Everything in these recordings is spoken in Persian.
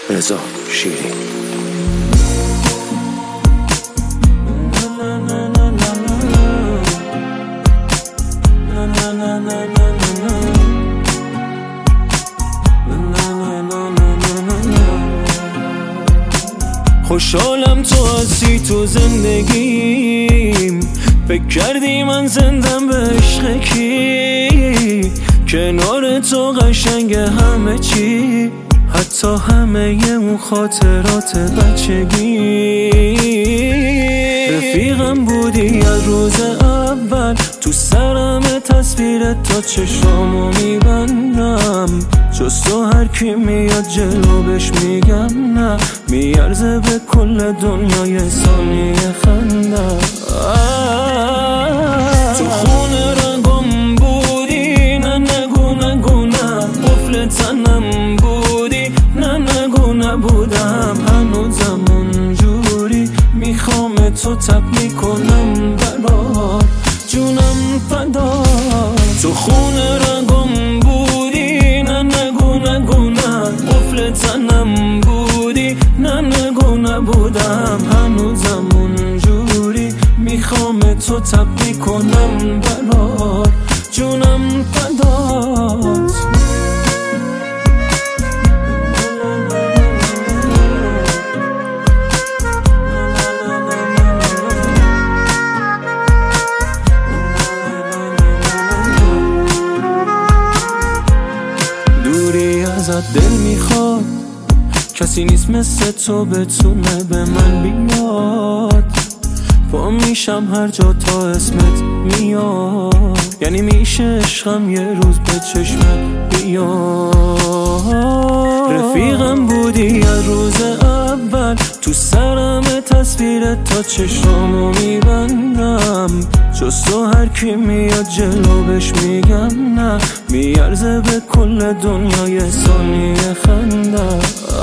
رضا شیری. خوشحالم تو هستی تو زندگیم، فکر کردی من زندم به عشق کی؟ کنار تو قشنگ همه چی، حتی همه اون خاطرات بچگی. رفیقم بودی از روز اول، تو سرم تصویرت تا چشامو میبندم. جز تو هر کی میاد جلو بهش میگم نه، میارزه به کل دنیای ثانیه خندم. تو خونه رنگم بودی، نه نگو نگو نه، قفل تنم بودی، نه نگو نبودم. هنوزم اونجوری میخوام تو تب میکنم برات، جونم فدا. تو خونه رنگم بودی، نه نگو نگو نه، قفل تنم بودی، نه نگو نبودم. هنوزم اونجوری میخوام تو تب میکنم برات، جونم فدات. دوری ازت دل میخواد، کسی نیست مثل تو بتونه به من بیاد. پا میشم هر جا تا اسمت میاد، یعنی میشه عشقم یه روز به چشمت بیاد. رفیقم بودی از روز اول، تو سرم تصویرت تا چشمامو میبندم. جز تو هر کی میاد جلو بهش میگم نه، میارزه به کل دنیای ثانیه خندم.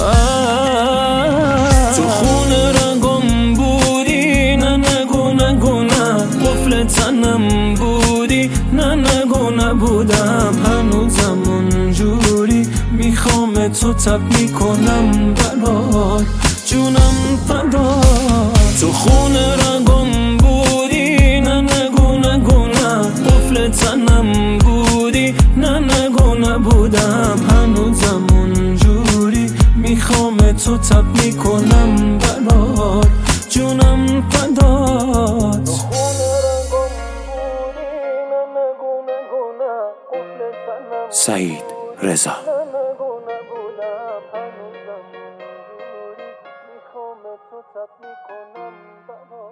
تو خونه رنگم بودی، نه نگو نگو نه، قفل تنم بودی، نه نگو نبودم. هنوزم اونجوری میخوام تو تب میکنم برات، جونم فدا. تو خونه رنگم بودی، نه نگو نگو نه، قفل تنم بودی، نه نگو نبودم. هنوزم اونجوری میخوام تو تب میکنم برات، جونم فدات. سعید رضا. میخوام تو تب میکنم برات.